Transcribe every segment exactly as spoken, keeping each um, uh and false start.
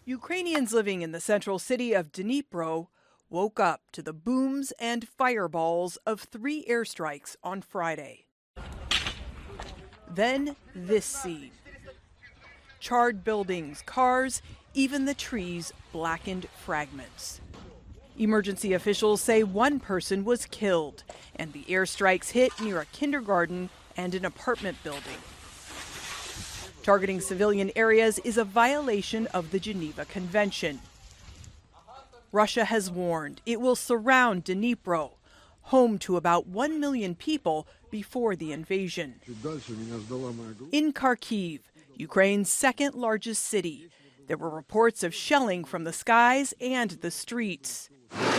Ukrainians living in the central city of Dnipro woke up to the booms and fireballs of three airstrikes on Friday. Then this scene. Charred buildings, cars, even the trees blackened fragments. Emergency officials say one person was killed, and the airstrikes hit near a kindergarten and an apartment building. Targeting civilian areas is a violation of the Geneva Convention. Russia has warned it will surround Dnipro, home to about one million people before the invasion. In Kharkiv, Ukraine's second largest city, there were reports of shelling from the skies and the streets.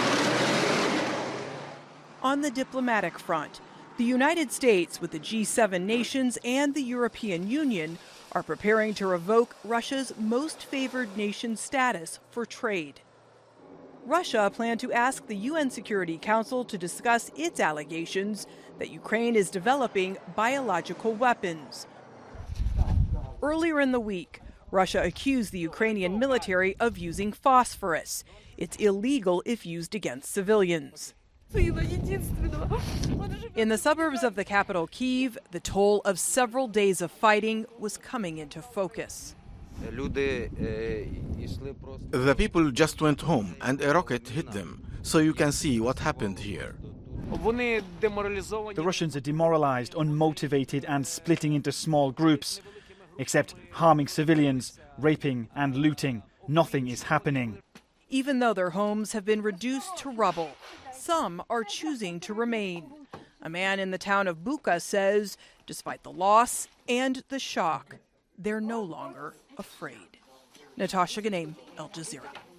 On the diplomatic front, the United States, with the G seven nations and the European Union, are preparing to revoke Russia's most favored nation status for trade. Russia planned to ask the U N Security Council to discuss its allegations that Ukraine is developing biological weapons. Earlier in the week, Russia accused the Ukrainian military of using phosphorus. It's illegal if used against civilians. In the suburbs of the capital, Kyiv, the toll of several days of fighting was coming into focus. The people just went home and a rocket hit them, so you can see what happened here. The Russians are demoralized, unmotivated and splitting into small groups. Except harming civilians, raping and looting, nothing is happening. Even though their homes have been reduced to rubble, some are choosing to remain. A man in the town of Bucha says, despite the loss and the shock, they're no longer afraid. Natasha Ganem, Al Jazeera.